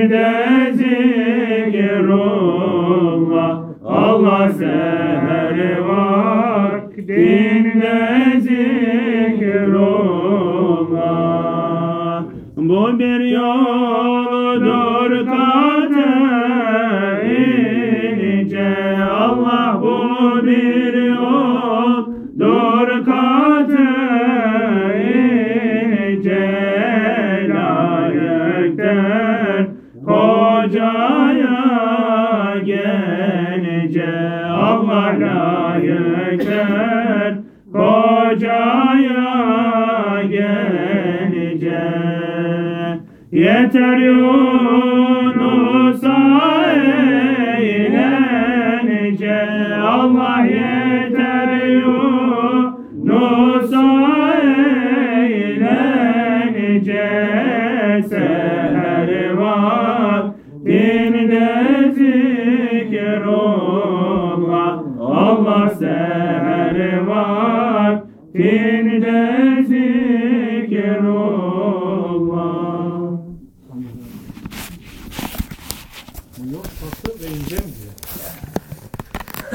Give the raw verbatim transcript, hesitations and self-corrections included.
dinde zikrullah, Allah seher vaktinde zikrullah. Bu bir yoldur kat-ı ince, Allah bu bir yoldur kat-ı ince. Layıktır kocaya gelince, Allah layıktır kocaya gelince. Yeter Yunus'a eğlenince, Allah yeter Yunus'a eğlenince. Seher vaktinde zikrullah, Allah seher vaktinde zikrullah. Yok, tatlı ve ince mi?